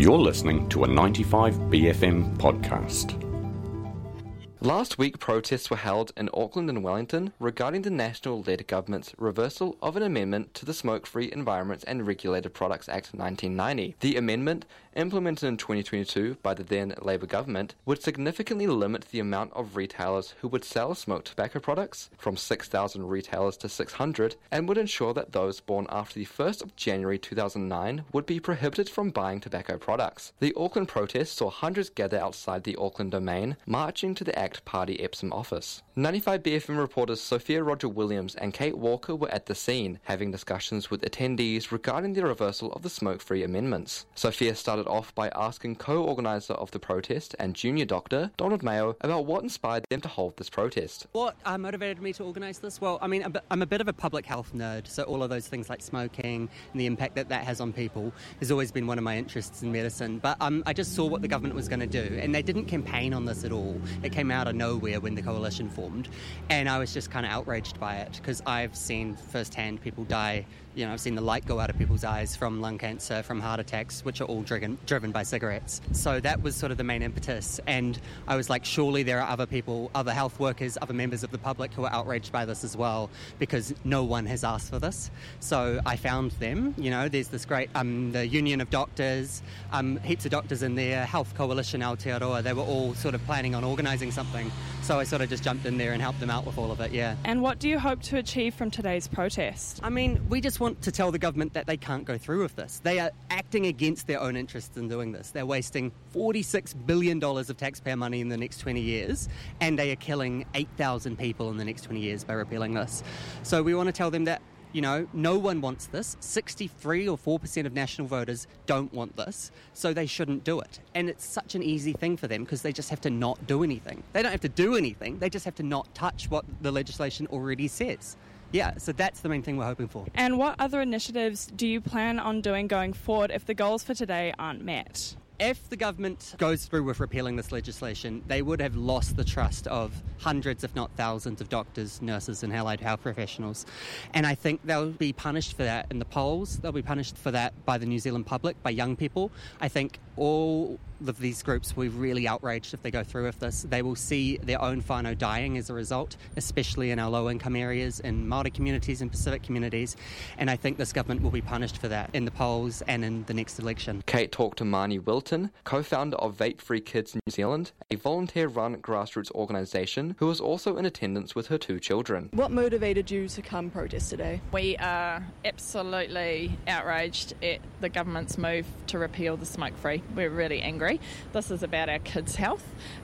You're listening to a 95BFM podcast. Last week, protests were held in Auckland and Wellington regarding the National-led government's reversal of an amendment to the Smoke-Free Environments and Regulated Products Act 1990. The amendment, implemented in 2022 by the then Labour government, would significantly limit the amount of retailers who would sell smoked tobacco products, from 6,000 retailers to 600, and would ensure that those born after the 1st of January 2009 would be prohibited from buying tobacco products. The Auckland protests saw hundreds gather outside the Auckland Domain, marching to the ACT Party Epsom office. 95BFM reporters Sophia Roger-Williams and Kate Walker were at the scene, having discussions with attendees regarding the reversal of the smoke-free amendments. Sophia started off by asking co-organiser of the protest and junior doctor, Donald Mayo, about what inspired them to hold this protest. What motivated me to organise this? Well, I mean, I'm a bit of a public health nerd, so all of those things like smoking and the impact that has on people has always been one of my interests in medicine. But I just saw what the government was going to do, and they didn't campaign on this at all. It came out of nowhere when the coalition formed, and I was just kind of outraged by it because I've seen firsthand people die. You know, I've seen the light go out of people's eyes from lung cancer, from heart attacks, which are all driven by cigarettes. So that was sort of the main impetus. And I was like, surely there are other people, other health workers, other members of the public who are outraged by this as well, because no one has asked for this. So I found them. You know, there's this great, the Union of Doctors, heaps of doctors in there, Health Coalition Aotearoa. They were all sort of planning on organising something. So I sort of just jumped in there and helped them out with all of it, yeah. And what do you hope to achieve from today's protest? I mean, we just want to tell the government that they can't go through with this. They are acting against their own interests in doing this. They're wasting $46 billion of taxpayer money in the next 20 years, and they are killing 8,000 people in the next 20 years by repealing this. So we want to tell them that, you know, no one wants this. 63 or 4% of national voters don't want this, so they shouldn't do it. And it's such an easy thing for them because they just have to not do anything. They don't have to do anything. They just have to not touch what the legislation already says. Yeah, so that's the main thing we're hoping for. And what other initiatives do you plan on doing going forward if the goals for today aren't met? If the government goes through with repealing this legislation, they would have lost the trust of hundreds, if not thousands, of doctors, nurses and allied health professionals. And I think they'll be punished for that in the polls. They'll be punished for that by the New Zealand public, by young people. I think all of these groups will be really outraged if they go through with this. They will see their own whānau dying as a result, especially in our low-income areas, in Māori communities and Pacific communities. And I think this government will be punished for that in the polls and in the next election. Kate talked to Marnie Wilton, co-founder of Vape Free Kids New Zealand, a volunteer-run grassroots organisation who was also in attendance with her 2 children. What motivated you to come protest today? We are absolutely outraged at the government's move to repeal the smoke-free. We're really angry. This is about our kids' health.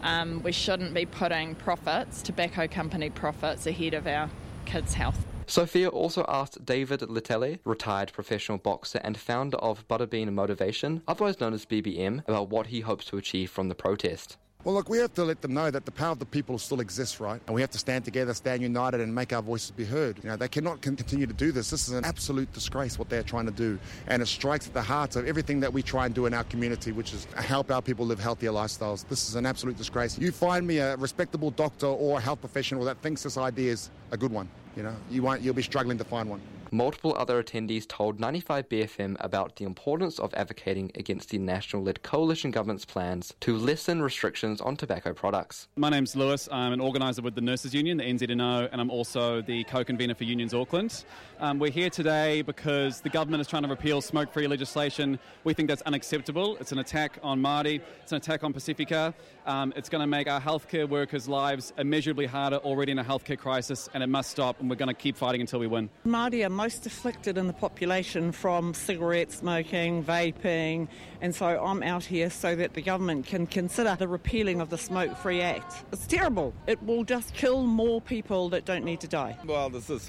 We shouldn't be putting tobacco company profits, ahead of our kids' health. Sophia also asked David Little, retired professional boxer and founder of Butterbean Motivation, otherwise known as BBM, about what he hopes to achieve from the protest. Well, look, we have to let them know that the power of the people still exists, right? And we have to stand together, stand united and make our voices be heard. You know, they cannot continue to do this. This is an absolute disgrace what they're trying to do. And it strikes at the heart of everything that we try and do in our community, which is help our people live healthier lifestyles. This is an absolute disgrace. You find me a respectable doctor or a health professional that thinks this idea is a good one. You know, you'll be struggling to find one. Multiple other attendees told 95BFM about the importance of advocating against the national-led coalition government's plans to lessen restrictions on tobacco products. My name's Lewis. I'm an organiser with the Nurses Union, the NZNO, and I'm also the co-convener for Unions Auckland. We're here today because the government is trying to repeal smoke-free legislation. We think that's unacceptable. It's an attack on Māori. It's an attack on Pacifica. It's going to make our healthcare workers' lives immeasurably harder already in a healthcare crisis, and it must stop, and we're going to keep fighting until we win. Māori are most afflicted in the population from cigarette smoking, vaping, and so I'm out here so that the government can consider the repealing of the Smoke-Free Act. It's terrible. It will just kill more people that don't need to die. Well, there's this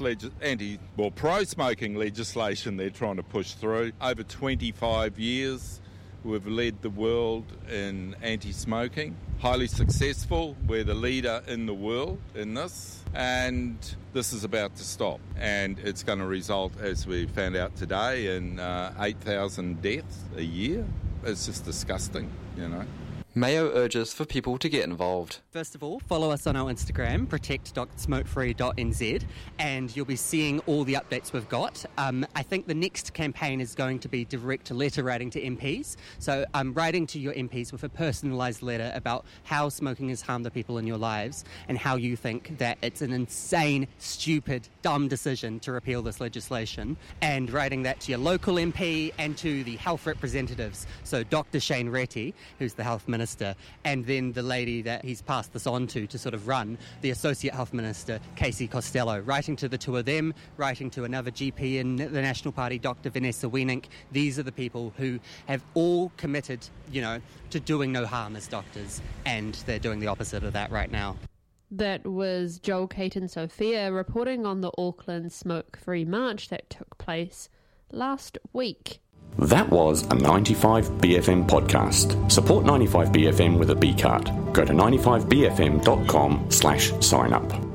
pro-smoking legislation they're trying to push through. Over 25 years, we've led the world in anti-smoking. Highly successful. We're the leader in the world in this. And this is about to stop. And it's going to result, as we found out today, in 8,000 deaths a year. It's just disgusting, you know. Mayo urges for people to get involved. First of all, follow us on our Instagram, protect.smokefree.nz, and you'll be seeing all the updates we've got. I think the next campaign is going to be direct letter writing to MPs. So writing to your MPs with a personalised letter about how smoking has harmed the people in your lives and how you think that it's an insane, stupid, dumb decision to repeal this legislation, and writing that to your local MP and to the health representatives. So Dr. Shane Reti, who's the health minister, and then the lady that he's passed this on to sort of run, the Associate Health Minister, Casey Costello, writing to the two of them, writing to another GP in the National Party, Dr. Vanessa Wienink. These are the people who have all committed, to doing no harm as doctors, and they're doing the opposite of that right now. That was Joel Caton Sophia reporting on the Auckland Smoke-Free March that took place last week. That was a 95BFM podcast. Support 95BFM with a B card. Go to 95bfm.com/sign up.